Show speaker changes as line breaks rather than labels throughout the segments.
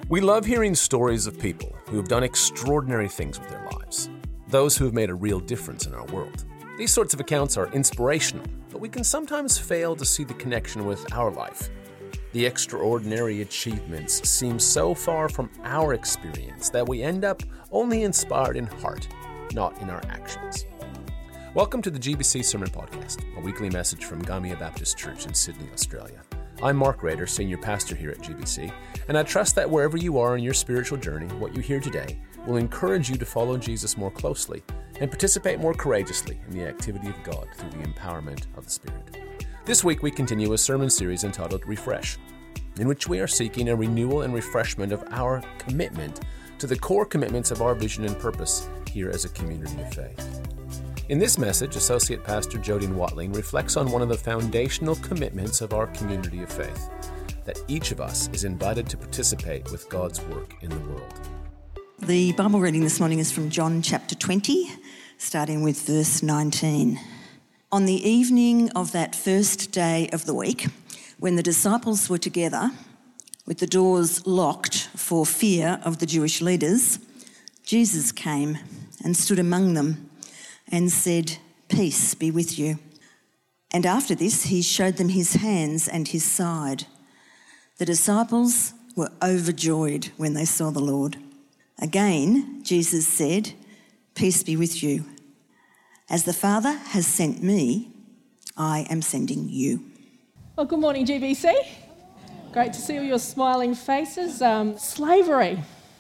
We love hearing stories of people who have done extraordinary things with their lives, those who have made a real difference in our world. These sorts of accounts are inspirational, but we can sometimes fail to see the connection with our life. The extraordinary achievements seem so far from our experience that we end up only inspired in heart, not in our actions. Welcome to the GBC Sermon Podcast, a weekly message from Gamia Baptist Church in Sydney, Australia. I'm Mark Rader, Senior Pastor here at GBC, and I trust that wherever you are in your spiritual journey, what you hear today will encourage you to follow Jesus more closely and participate more courageously in the activity of God through the empowerment of the Spirit. This week we continue a sermon series entitled Refresh, in which we are seeking a renewal and refreshment of our commitment to the core commitments of our vision and purpose here as a community of faith. In this message, Associate Pastor Jodine Watling reflects on one of the foundational commitments of our community of faith, that each of us is invited to participate with God's work in the world.
The Bible reading this morning is from John chapter 20, starting with verse 19. On the evening of that first day of the week, when the disciples were together, with the doors locked for fear of the Jewish leaders, Jesus came and stood among them and said, "Peace be with you." And after this, he showed them his hands and his side. The disciples were overjoyed when they saw the Lord. Again, Jesus said, "Peace be with you. As the Father has sent me, I am sending you."
Well, good morning, GBC. Great to see all your smiling faces. Slavery.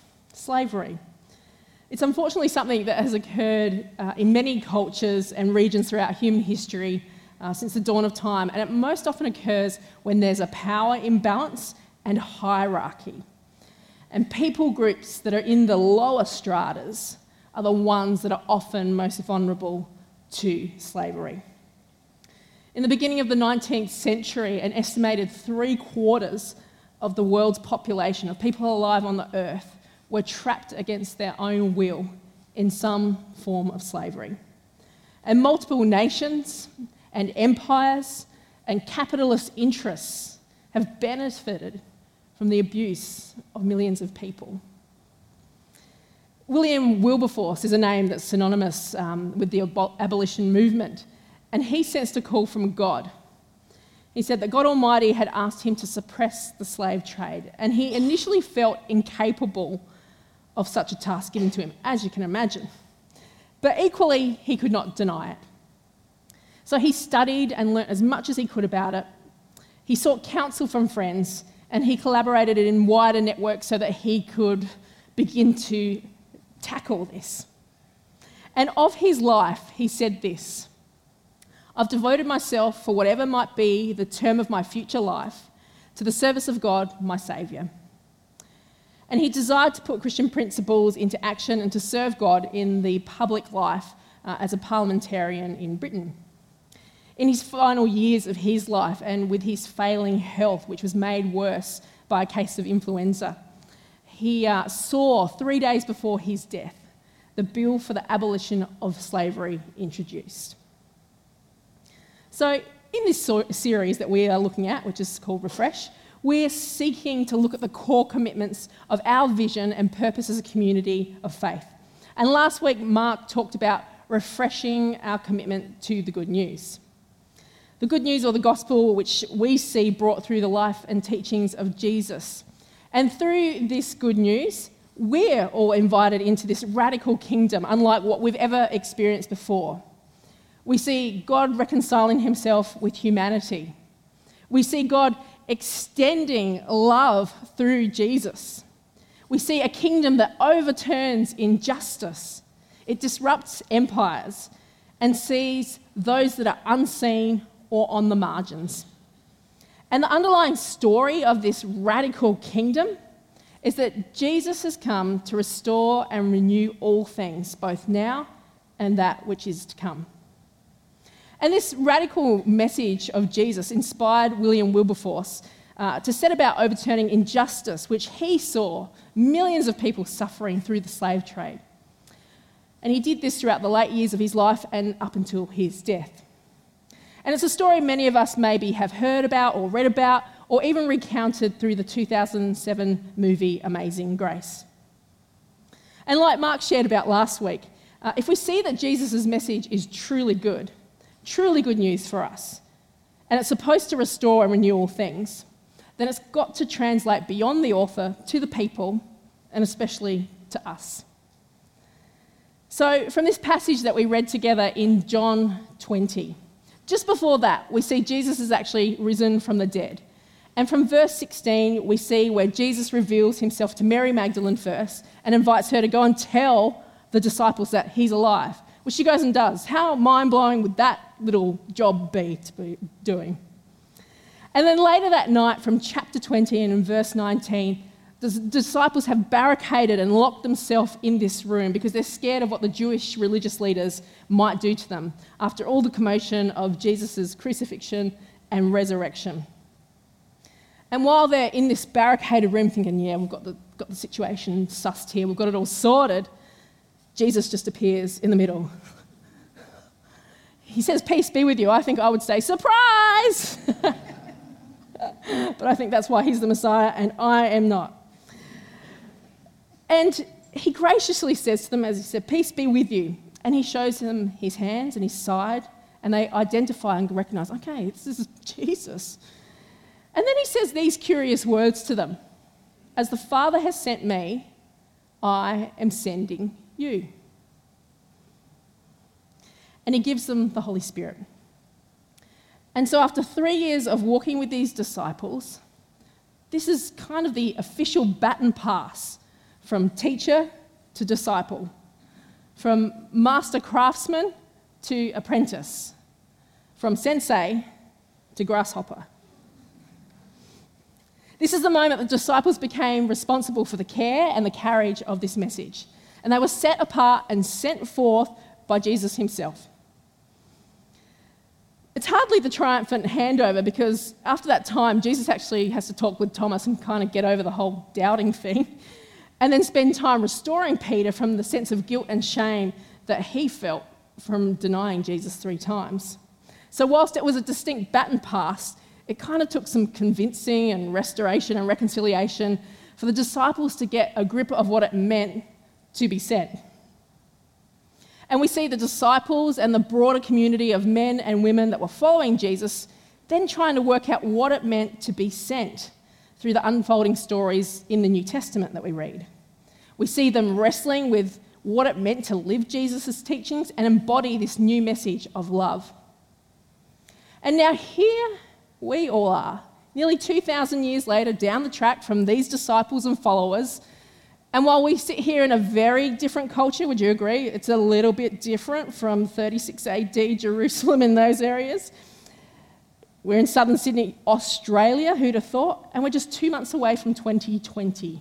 It's unfortunately something that has occurred in many cultures and regions throughout human history since the dawn of time, and it most often occurs when there's a power imbalance and hierarchy. And people groups that are in the lower stratas are the ones that are often most vulnerable to slavery. In the beginning of the 19th century, an estimated 3/4 of the world's population of people alive on the earth were trapped against their own will in some form of slavery. And multiple nations and empires and capitalist interests have benefited from the abuse of millions of people. William Wilberforce is a name that's synonymous with the abolition movement, and he sensed a call from God. He said that God Almighty had asked him to suppress the slave trade, and he initially felt incapable of such a task given to him, as you can imagine. But equally, he could not deny it. So he studied and learnt as much as he could about it. He sought counsel from friends, and he collaborated in wider networks so that he could begin to tackle this. And of his life, he said this: "I've devoted myself, for whatever might be the term of my future life, to the service of God, my Saviour." And he desired to put Christian principles into action and to serve God in the public life as a parliamentarian in Britain. In his final years of his life, and with his failing health, which was made worse by a case of influenza, he saw 3 days before his death the bill for the abolition of slavery introduced. So in this series that we are looking at, which is called Refresh, we're seeking to look at the core commitments of our vision and purpose as a community of faith. And last week, Mark talked about refreshing our commitment to the good news. The good news, or the gospel, which we see brought through the life and teachings of Jesus. And through this good news, we're all invited into this radical kingdom, unlike what we've ever experienced before. We see God reconciling himself with humanity. We see God extending love through Jesus. We see a kingdom that overturns injustice. It disrupts empires and sees those that are unseen or on the margins. And the underlying story of this radical kingdom is that Jesus has come to restore and renew all things, both now and that which is to come. And this radical message of Jesus inspired William Wilberforce to set about overturning injustice, which he saw millions of people suffering through the slave trade. And he did this throughout the late years of his life and up until his death. And it's a story many of us maybe have heard about or read about or even recounted through the 2007 movie Amazing Grace. And like Mark shared about last week, if we see that Jesus' message is truly good news for us, and it's supposed to restore and renew all things, then it's got to translate beyond the author to the people, and especially to us. So from this passage that we read together in John 20, just before that, we see Jesus is actually risen from the dead. And from verse 16, we see where Jesus reveals himself to Mary Magdalene first and invites her to go and tell the disciples that he's alive, which she goes and does. How mind-blowing would that little job be to be doing? And then later that night, from chapter 20 and in verse 19, the disciples have barricaded and locked themselves in this room because they're scared of what the Jewish religious leaders might do to them after all the commotion of Jesus' crucifixion and resurrection. And while they're in this barricaded room thinking, yeah, we've got the situation sussed here, we've got it all sorted, Jesus just appears in the middle. He says, "Peace be with you." I think I would say, "Surprise!" But I think that's why he's the Messiah and I am not. And he graciously says to them, as he said, "Peace be with you." And he shows them his hands and his side, and they identify and recognize, okay, this is Jesus. And then he says these curious words to them. "As the Father has sent me, I am sending you." And he gives them the Holy Spirit. And so after 3 years of walking with these disciples, this is kind of the official baton pass from teacher to disciple, from master craftsman to apprentice, from sensei to grasshopper. This is the moment the disciples became responsible for the care and the carriage of this message. And they were set apart and sent forth by Jesus himself. It's hardly the triumphant handover because after that time, Jesus actually has to talk with Thomas and kind of get over the whole doubting thing and then spend time restoring Peter from the sense of guilt and shame that he felt from denying Jesus 3 times. So whilst it was a distinct baton pass, it kind of took some convincing and restoration and reconciliation for the disciples to get a grip of what it meant to be sent. And we see the disciples and the broader community of men and women that were following Jesus then trying to work out what it meant to be sent through the unfolding stories in the New Testament that we read. We see them wrestling with what it meant to live Jesus' teachings and embody this new message of love. And now here we all are, nearly 2,000 years later, down the track from these disciples and followers. And while we sit here in a very different culture, would you agree? It's a little bit different from 36 AD Jerusalem in those areas. We're in southern Sydney, Australia, who'd have thought? And we're just 2 months away from 2020.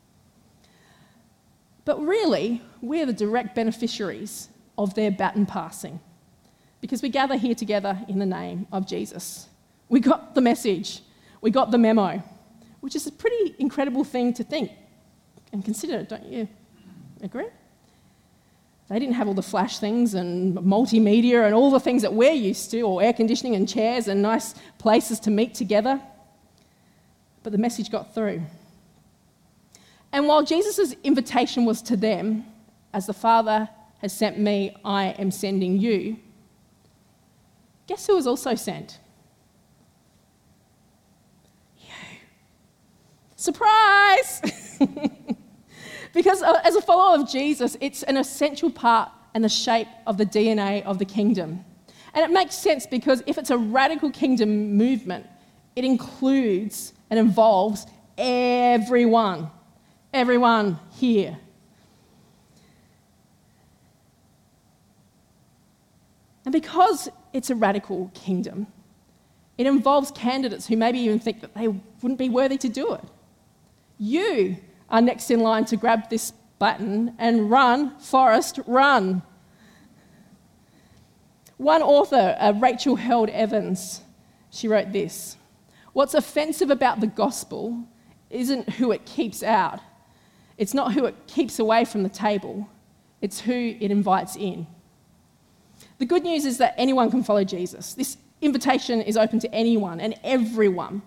But really, we're the direct beneficiaries of their baton passing because we gather here together in the name of Jesus. We got the message, we got the memo, which is a pretty incredible thing to think and consider, don't you agree? They didn't have all the flash things and multimedia and all the things that we're used to, or air conditioning and chairs and nice places to meet together. But the message got through. And while Jesus' invitation was to them, as the Father has sent me, I am sending you, guess who was also sent? You. Surprise! Because as a follower of Jesus, it's an essential part and the shape of the DNA of the kingdom. And it makes sense because if it's a radical kingdom movement, it includes and involves everyone here. And because it's a radical kingdom, it involves candidates who maybe even think that they wouldn't be worthy to do it. You are next in line to grab this button and run, Forrest, run. One author, Rachel Held Evans, she wrote this: "What's offensive about the gospel isn't who it keeps out. It's not who it keeps away from the table. It's who it invites in." The good news is that anyone can follow Jesus. This invitation is open to anyone and everyone.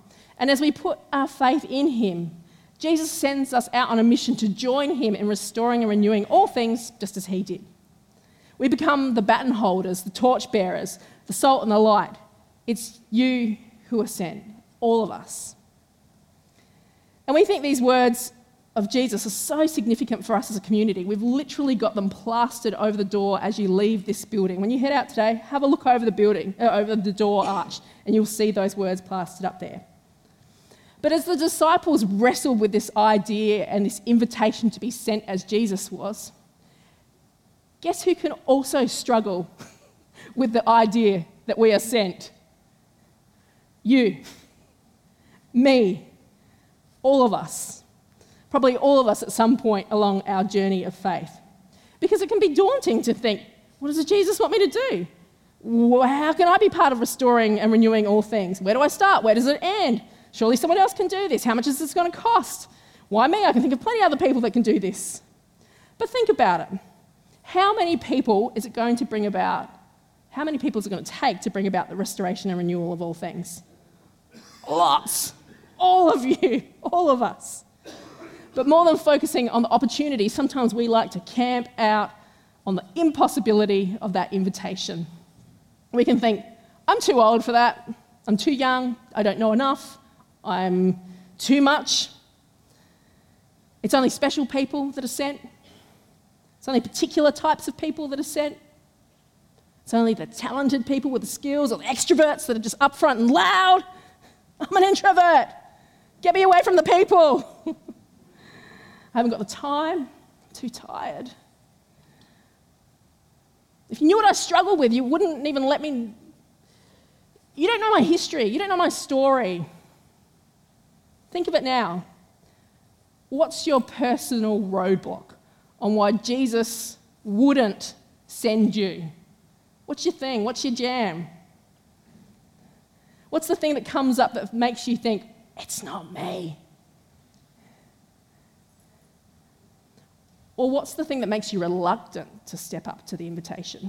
And as we put our faith in him, Jesus sends us out on a mission to join him in restoring and renewing all things just as he did. We become the baton holders, the torch bearers, the salt and the light. It's you who are sent, all of us. And we think these words of Jesus are so significant for us as a community. We've literally got them plastered over the door as you leave this building. When you head out today, have a look over the building, over the door arch, and you'll see those words plastered up there. But as the disciples wrestled with this idea and this invitation to be sent as Jesus was, guess who can also struggle with the idea that we are sent? You, me, all of us. Probably all of us at some point along our journey of faith. Because it can be daunting to think, what does Jesus want me to do? How can I be part of restoring and renewing all things? Where do I start? Where does it end? Surely someone else can do this. How much is this going to cost? Why me? I can think of plenty of other people that can do this. But think about it. How many people is it going to bring about? How many people is it going to take to bring about the restoration and renewal of all things? Lots. All of you. All of us. But more than focusing on the opportunity, sometimes we like to camp out on the impossibility of that invitation. We can think, I'm too old for that. I'm too young. I don't know enough. I'm too much. It's only special people that are sent. It's only particular types of people that are sent. It's only the talented people with the skills or the extroverts that are just upfront and loud. I'm an introvert. Get me away from the people. I haven't got the time. I'm too tired. If you knew what I struggled with, you wouldn't even let me. You don't know my history. You don't know my story. Think of it now. What's your personal roadblock on why Jesus wouldn't send you? What's your thing? What's your jam? What's the thing that comes up that makes you think, it's not me? Or what's the thing that makes you reluctant to step up to the invitation?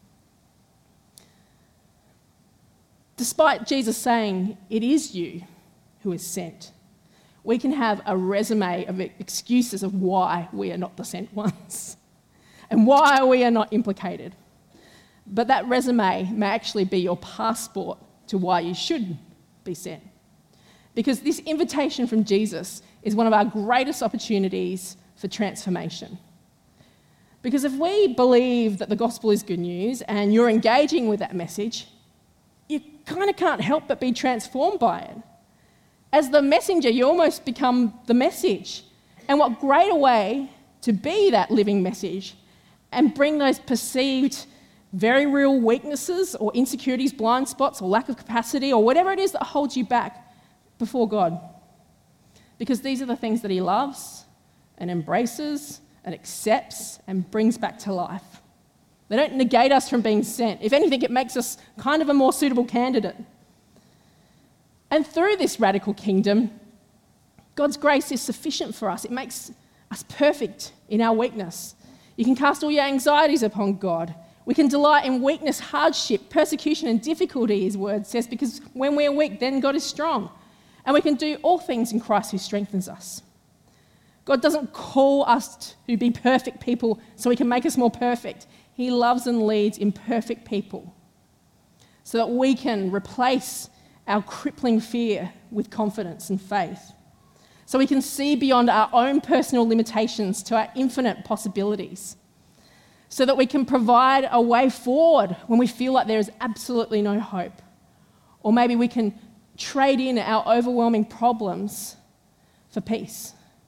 Despite Jesus saying, it is you who is sent, we can have a resume of excuses of why we are not the sent ones and why we are not implicated. But that resume may actually be your passport to why you should be sent. Because this invitation from Jesus is one of our greatest opportunities for transformation. Because if we believe that the gospel is good news and you're engaging with that message, you kind of can't help but be transformed by it. As the messenger, you almost become the message. And what greater way to be that living message and bring those perceived very real weaknesses or insecurities, blind spots or lack of capacity or whatever it is that holds you back before God. Because these are the things that he loves and embraces and accepts and brings back to life. They don't negate us from being sent. If anything, it makes us kind of a more suitable candidate. And through this radical kingdom, God's grace is sufficient for us. It makes us perfect in our weakness. You can cast all your anxieties upon God. We can delight in weakness, hardship, persecution, and difficulty, his word says, because when we are weak, then God is strong. And we can do all things in Christ who strengthens us. God doesn't call us to be perfect people so he can make us more perfect. He loves and leads imperfect people so that we can replace our crippling fear with confidence and faith. So we can see beyond our own personal limitations to our infinite possibilities. So that we can provide a way forward when we feel like there is absolutely no hope. Or maybe we can trade in our overwhelming problems for peace.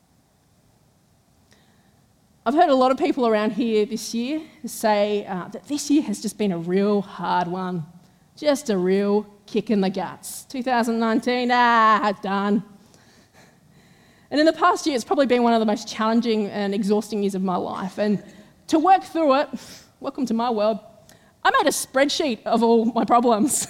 I've heard a lot of people around here this year say that this year has just been a real hard one. Just a real kick in the guts. 2019, done. And in the past year, it's probably been one of the most challenging and exhausting years of my life. And to work through it, welcome to my world, I made a spreadsheet of all my problems.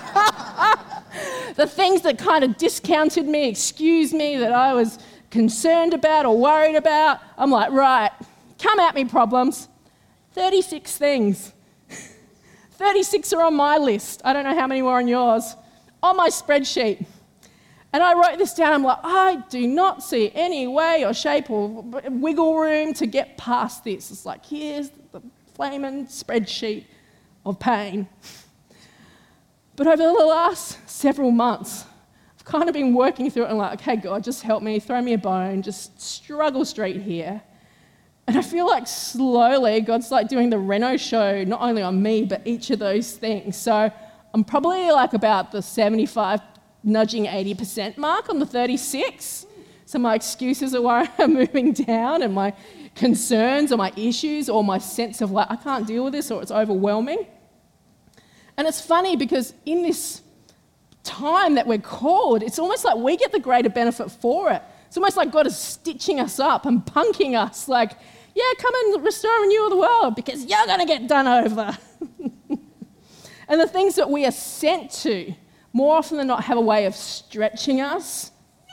The things that kind of discounted me, excused me, that I was concerned about or worried about. I'm like, right, come at me, problems. 36 things. 36 are on my list. I don't know how many were on yours. On my spreadsheet. And I wrote this down. I'm like, I do not see any way or shape or wiggle room to get past this. It's like, here's the flaming spreadsheet of pain. But over the last several months, I've kind of been working through it and like, okay, God, just help me, throw me a bone, just struggle straight here. And I feel like slowly God's like doing the Reno show, not only on me, but each of those things. So I'm probably like about the 75, nudging 80% mark on the 36. So my excuses are why I'm moving down, and my concerns or my issues or my sense of like, I can't deal with this or it's overwhelming. And it's funny because in this time that we're called, it's almost like we get the greater benefit for it. It's almost like God is stitching us up and punking us like, yeah, come and restore and renew the world because you're going to get done over. And the things that we are sent to, more often than not, have a way of stretching us,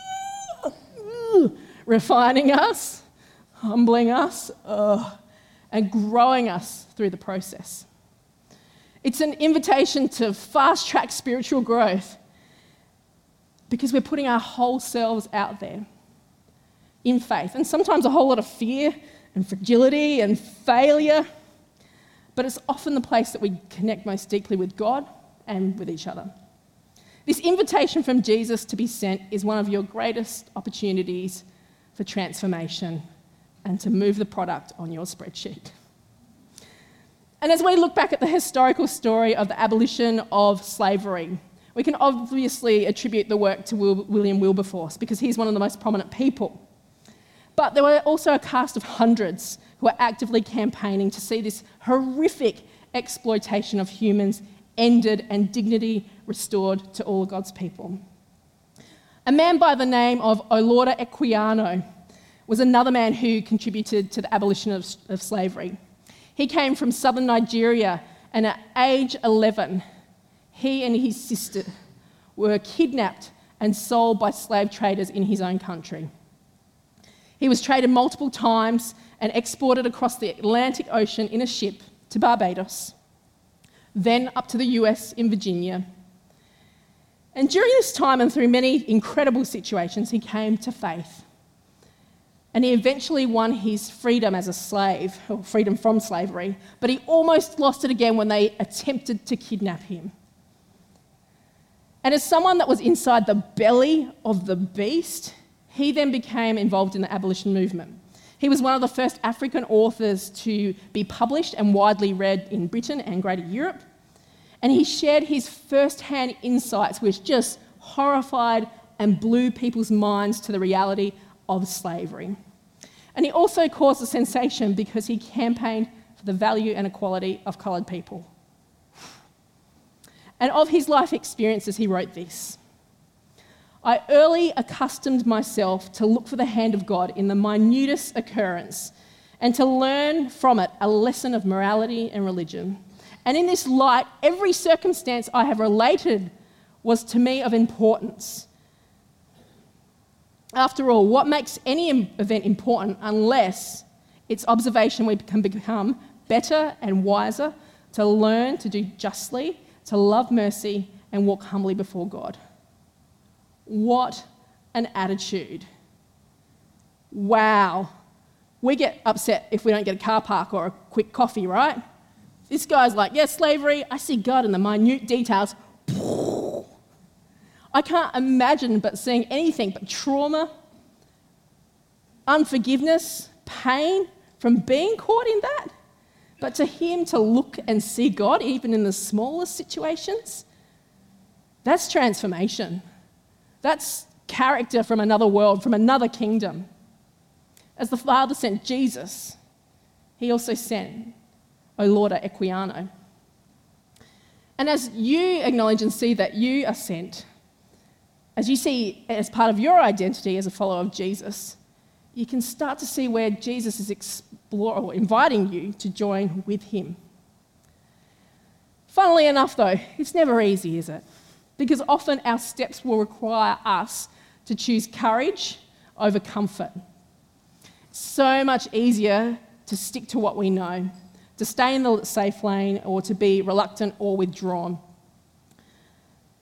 refining us, humbling us, and growing us through the process. It's an invitation to fast-track spiritual growth because we're putting our whole selves out there in faith, and sometimes a whole lot of fear and fragility and failure, but it's often the place that we connect most deeply with God and with each other. This invitation from Jesus to be sent is one of your greatest opportunities for transformation and to move the product on your spreadsheet. And as we look back at the historical story of the abolition of slavery, we can obviously attribute the work to William Wilberforce because he's one of the most prominent people. But there were also a cast of hundreds who were actively campaigning to see this horrific exploitation of humans ended and dignity restored to all of God's people. A man by the name of Olaudah Equiano was another man who contributed to the abolition of slavery. He came from southern Nigeria, and at age 11, he and his sister were kidnapped and sold by slave traders in his own country. He was traded multiple times and exported across the Atlantic Ocean in a ship to Barbados, then up to the US in Virginia. And during this time and through many incredible situations, he came to faith. And he eventually won his freedom as a slave, or freedom from slavery, but he almost lost it again when they attempted to kidnap him. And as someone that was inside the belly of the beast, he then became involved in the abolition movement. He was one of the first African authors to be published and widely read in Britain and Greater Europe. And he shared his first-hand insights, which just horrified and blew people's minds to the reality of slavery. And he also caused a sensation because he campaigned for the value and equality of coloured people. And of his life experiences, he wrote this: I early accustomed myself to look for the hand of God in the minutest occurrence and to learn from it a lesson of morality and religion. And in this light, every circumstance I have related was to me of importance. After all, what makes any event important unless its observation we can become better and wiser to learn to do justly, to love mercy, and walk humbly before God? What an attitude. Wow. We get upset if we don't get a car park or a quick coffee, right? This guy's like, yeah, slavery, I see God in the minute details. I can't imagine but seeing anything but trauma, unforgiveness, pain from being caught in that. But to him to look and see God, even in the smallest situations, that's transformation. That's character from another world, from another kingdom. As the Father sent Jesus, he also sent Olaudah Equiano. And as you acknowledge and see that you are sent, as you see as part of your identity as a follower of Jesus, you can start to see where Jesus is inviting you to join with him. Funnily enough, though, it's never easy, is it? Because often our steps will require us to choose courage over comfort. It's so much easier to stick to what we know, to stay in the safe lane, or to be reluctant or withdrawn.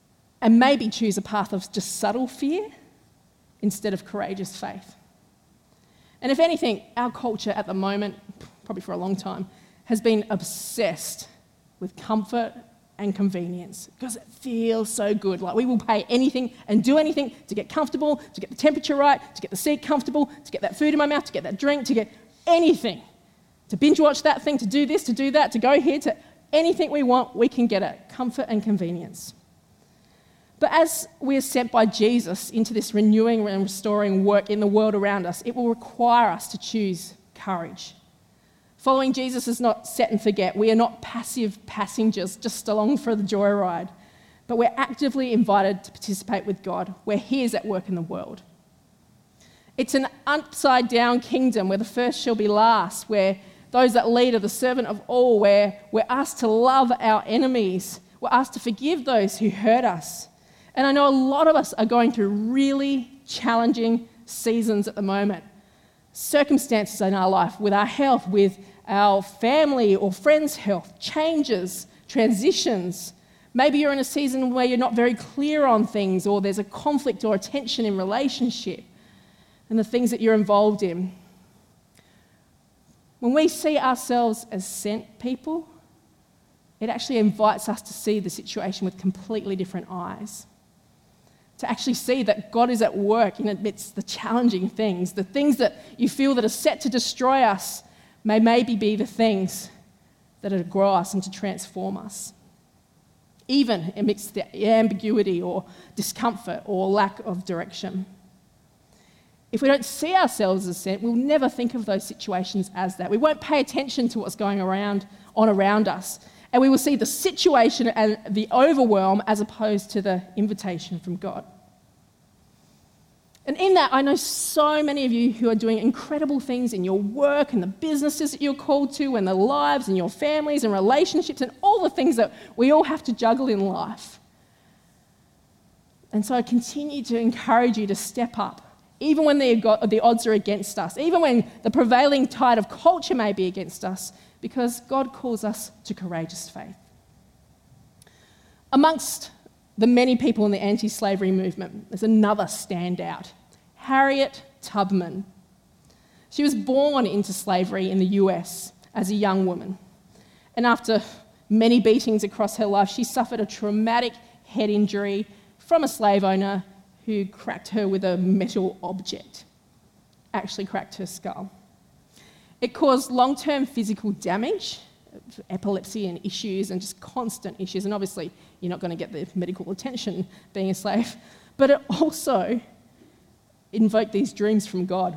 and maybe choose a path of just subtle fear instead of courageous faith. And if anything, our culture at the moment, probably for a long time, has been obsessed with comfort and convenience because it feels so good. Like we will pay anything and do anything to get comfortable, to get the temperature right, to get the seat comfortable, to get that food in my mouth, to get that drink, to get anything. To binge watch that thing, to do this, to do that, to go here, to anything we want, we can get it. Comfort and convenience. But as we are sent by Jesus into this renewing and restoring work in the world around us, it will require us to choose courage. Following Jesus is not set and forget. We are not passive passengers just along for the joyride, but we're actively invited to participate with God where He is at work in the world. It's an upside-down kingdom where the first shall be last, where those that lead are the servant of all, where we're asked to love our enemies. We're asked to forgive those who hurt us. And I know a lot of us are going through really challenging seasons at the moment. Circumstances in our life, with our health, with our family or friends' health, changes, transitions. Maybe you're in a season where you're not very clear on things, or there's a conflict or a tension in relationship and the things that you're involved in. When we see ourselves as sent people, it actually invites us to see the situation with completely different eyes. To actually see that God is at work in amidst the challenging things, the things that you feel that are set to destroy us may maybe be the things that are to grow us and to transform us. Even amidst the ambiguity or discomfort or lack of direction. If we don't see ourselves as sent, we'll never think of those situations as that. We won't pay attention to what's going around us. And we will see the situation and the overwhelm as opposed to the invitation from God. And in that, I know so many of you who are doing incredible things in your work and the businesses that you're called to and the lives and your families and relationships and all the things that we all have to juggle in life. And so I continue to encourage you to step up, even when the odds are against us, even when the prevailing tide of culture may be against us, because God calls us to courageous faith. Amongst the many people in the anti-slavery movement, there's another standout, Harriet Tubman. She was born into slavery in the US as a young woman. And after many beatings across her life, she suffered a traumatic head injury from a slave owner who cracked her with a metal object, actually cracked her skull. It caused long-term physical damage, epilepsy and issues and just constant issues. And obviously, you're not going to get the medical attention being a slave. But it also invoked these dreams from God.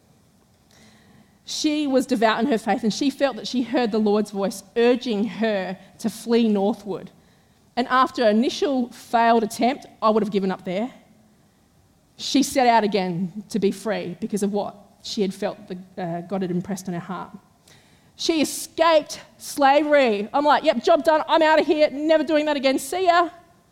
She was devout in her faith and she felt that she heard the Lord's voice urging her to flee northward. And after an initial failed attempt, I would have given up there. She set out again to be free because of what she had felt that God had impressed on her heart. She escaped slavery. I'm like, yep, job done. I'm out of here. Never doing that again. See ya.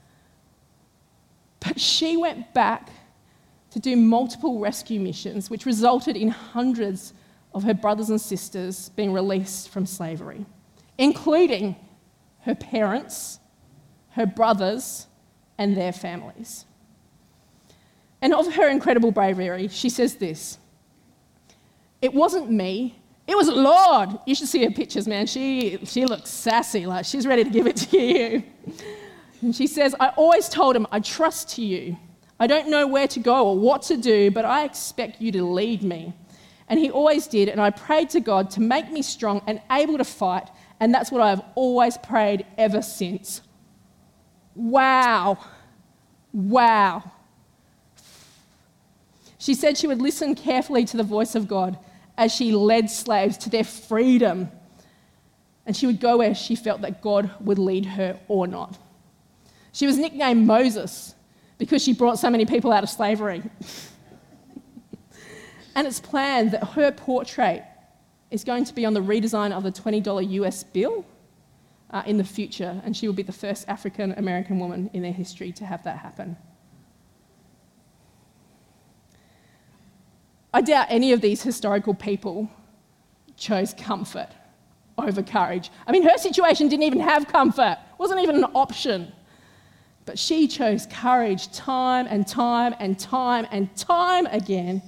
But she went back to do multiple rescue missions, which resulted in hundreds of her brothers and sisters being released from slavery, including her parents, her brothers, and their families. And of her incredible bravery, she says this: "It wasn't me. It was Lord." You should see her pictures, man. She looks sassy, like she's ready to give it to you. And she says, "I always told him, I trust you. I don't know where to go or what to do, but I expect you to lead me." And he always did, and I prayed to God to make me strong and able to fight, and that's what I've always prayed ever since. Wow. Wow. She said she would listen carefully to the voice of God as she led slaves to their freedom. And she would go where she felt that God would lead her or not. She was nicknamed Moses because she brought so many people out of slavery. And it's planned that her portrait is going to be on the redesign of the $20 US bill in the future. And she will be the first African American woman in their history to have that happen. I doubt any of these historical people chose comfort over courage. I mean, her situation didn't even have comfort. It wasn't even an option. But she chose courage time and time and time and time again.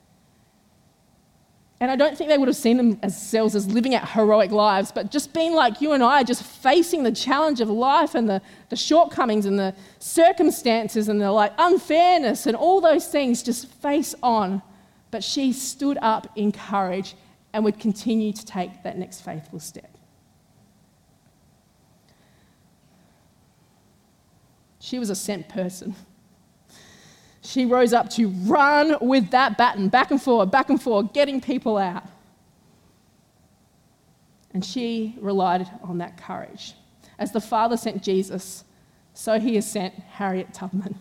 And I don't think they would have seen themselves as living out heroic lives, but just being like you and I, just facing the challenge of life and the shortcomings and the circumstances and the unfairness and all those things, just face on. But she stood up in courage and would continue to take that next faithful step. She was a sent person. She rose up to run with that baton, back and forward, getting people out. And she relied on that courage. As the Father sent Jesus, so he has sent Harriet Tubman.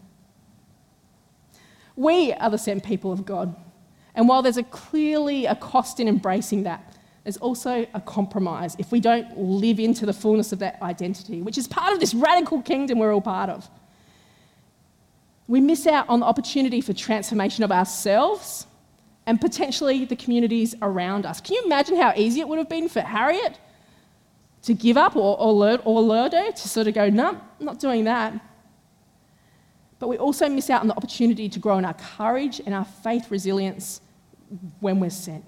We are the sent people of God. And while there's clearly a cost in embracing that, there's also a compromise if we don't live into the fullness of that identity, which is part of this radical kingdom we're all part of. We miss out on the opportunity for transformation of ourselves and potentially the communities around us. Can you imagine how easy it would have been for Harriet to give up or Lurdo to sort of go, no, I'm not doing that? But we also miss out on the opportunity to grow in our courage and our faith resilience when we're sent.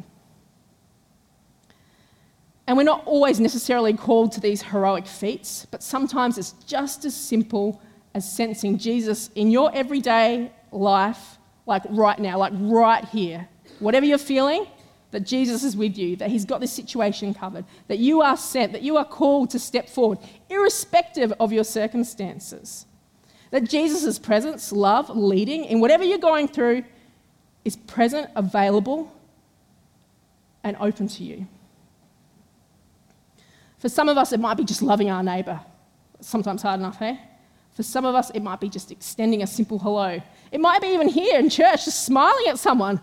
And we're not always necessarily called to these heroic feats, but sometimes it's just as simple as sensing Jesus in your everyday life, like right now, like right here. Whatever you're feeling, that Jesus is with you, that he's got this situation covered, that you are sent, that you are called to step forward, irrespective of your circumstances. That Jesus' presence, love, leading in whatever you're going through is present, available, and open to you. For some of us, it might be just loving our neighbour. Sometimes hard enough, hey? For some of us, it might be just extending a simple hello. It might be even here in church, just smiling at someone.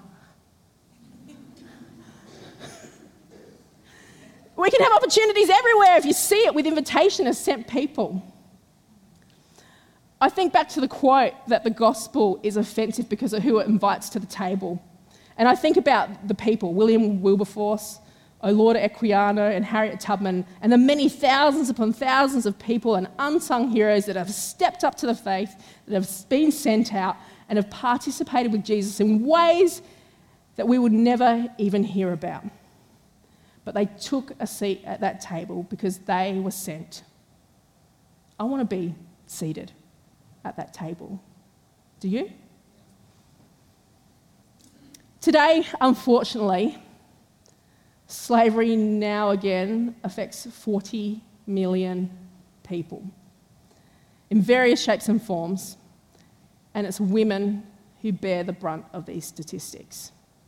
We can have opportunities everywhere if you see it with invitation as sent people. I think back to the quote that the gospel is offensive because of who it invites to the table. And I think about the people, William Wilberforce, Olaudah Equiano and Harriet Tubman, and the many thousands upon thousands of people and unsung heroes that have stepped up to the faith, that have been sent out and have participated with Jesus in ways that we would never even hear about. But they took a seat at that table because they were sent. I want to be seated at that table. Do you? Today, unfortunately, slavery now again affects 40 million people in various shapes and forms, and it's women who bear the brunt of these statistics.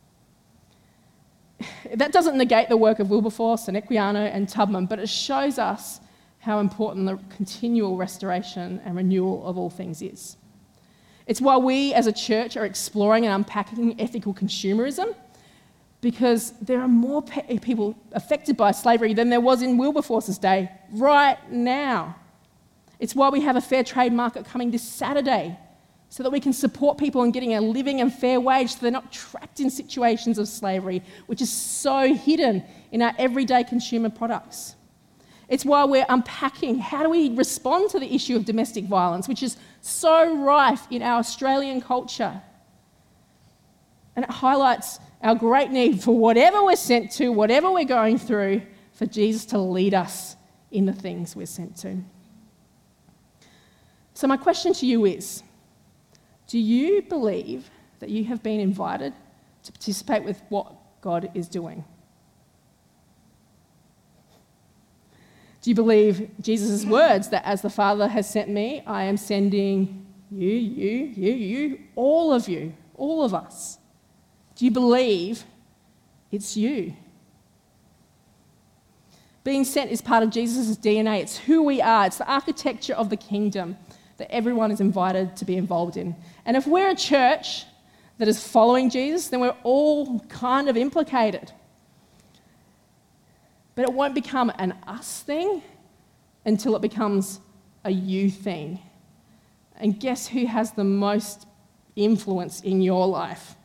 That doesn't negate the work of Wilberforce and Equiano and Tubman, but it shows us how important the continual restoration and renewal of all things is. It's why we as a church are exploring and unpacking ethical consumerism, because there are more people affected by slavery than there was in Wilberforce's day right now. It's why we have a fair trade market coming this Saturday, so that we can support people in getting a living and fair wage so they're not trapped in situations of slavery, which is so hidden in our everyday consumer products. It's why we're unpacking how do we respond to the issue of domestic violence, which is so rife in our Australian culture. And it highlights our great need for whatever we're sent to, whatever we're going through, for Jesus to lead us in the things we're sent to. So my question to you is, do you believe that you have been invited to participate with what God is doing? Do you believe Jesus' words that as the Father has sent me, I am sending you, all of us? Do you believe it's you? Being sent is part of Jesus' DNA. It's who we are. It's the architecture of the kingdom that everyone is invited to be involved in. And if we're a church that is following Jesus, then we're all kind of implicated. But it won't become an us thing until it becomes a you thing. And guess who has the most influence in your life?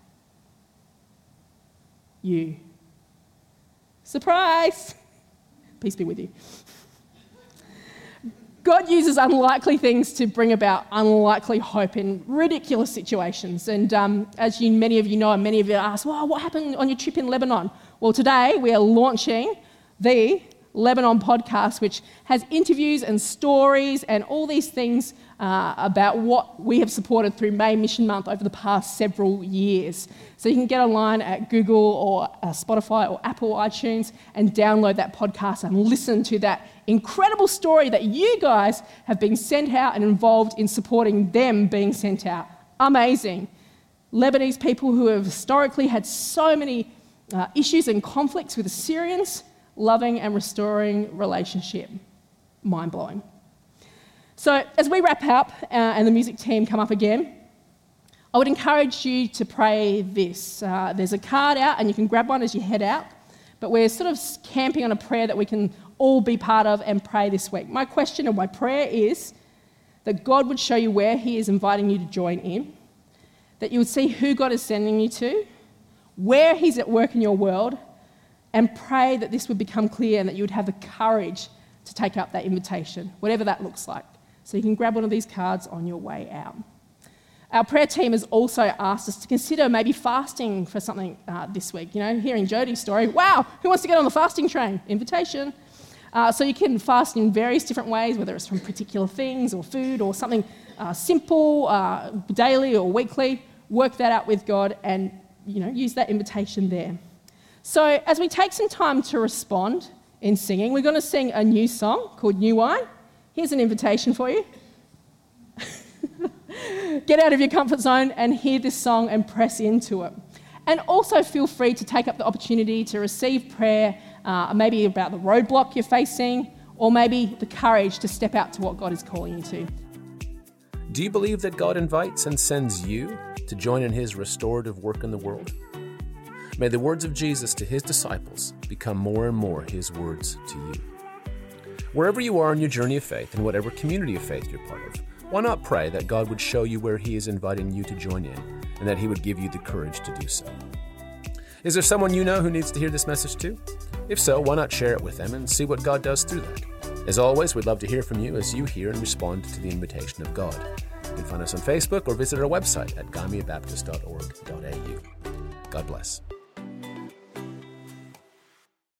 You. Surprise! Peace be with you. God uses unlikely things to bring about unlikely hope in ridiculous situations. And as many of you know, and many of you ask, well, what happened on your trip in Lebanon? Well, today we are launching the Lebanon podcast, which has interviews and stories and all these things about what we have supported through May Mission Month over the past several years. So you can get online at Google or Spotify or Apple iTunes and download that podcast and listen to that incredible story that you guys have been sent out and involved in supporting them being sent out. Amazing. Lebanese people who have historically had so many issues and conflicts with the Syrians, loving and restoring relationship. Mind-blowing. So as we wrap up and the music team come up again, I would encourage you to pray this. There's a card out and you can grab one as you head out, but we're sort of camping on a prayer that we can all be part of and pray this week. My question and my prayer is that God would show you where he is inviting you to join in, that you would see who God is sending you to, where he's at work in your world, and pray that this would become clear and that you would have the courage to take up that invitation, whatever that looks like. So you can grab one of these cards on your way out. Our prayer team has also asked us to consider maybe fasting for something this week. You know, hearing Jodie's story, wow, who wants to get on the fasting train? Invitation. So you can fast in various different ways, whether it's from particular things or food or something simple, daily or weekly. Work that out with God and, use that invitation there. So as we take some time to respond in singing, we're going to sing a new song called New Wine. Here's an invitation for you. Get out of your comfort zone and hear this song and press into it. And also feel free to take up the opportunity to receive prayer, maybe about the roadblock you're facing, or maybe the courage to step out to what God is calling you to.
Do you believe that God invites and sends you to join in his restorative work in the world? May the words of Jesus to his disciples become more and more his words to you. Wherever you are on your journey of faith, and whatever community of faith you're part of, why not pray that God would show you where he is inviting you to join in, and that he would give you the courage to do so? Is there someone you know who needs to hear this message too? If so, why not share it with them and see what God does through that? As always, we'd love to hear from you as you hear and respond to the invitation of God. You can find us on Facebook or visit our website at gamiabaptist.org.au. God bless.